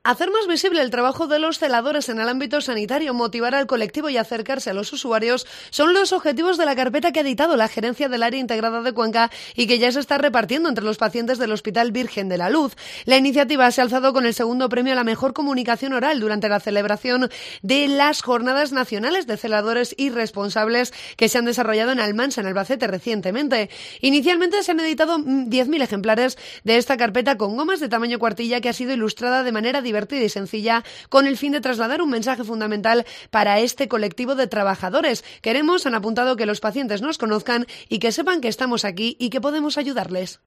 Hacer más visible el trabajo de los celadores en el ámbito sanitario, motivar al colectivo y acercarse a los usuarios son los objetivos de la carpeta que ha editado la Gerencia del Área Integrada de Cuenca y que ya se está repartiendo entre los pacientes del Hospital Virgen de la Luz. La iniciativa se ha alzado con el segundo premio a la mejor comunicación oral durante la celebración de las Jornadas Nacionales de Celadores y Responsables que se han desarrollado en Almansa, en Albacete, recientemente. Inicialmente se han editado 10.000 ejemplares de esta carpeta con gomas de tamaño cuartilla que ha sido ilustrada de manera divertida y sencilla con el fin de trasladar un mensaje fundamental para este colectivo de trabajadores. Queremos, han apuntado, que los pacientes nos conozcan y que sepan que estamos aquí y que podemos ayudarles.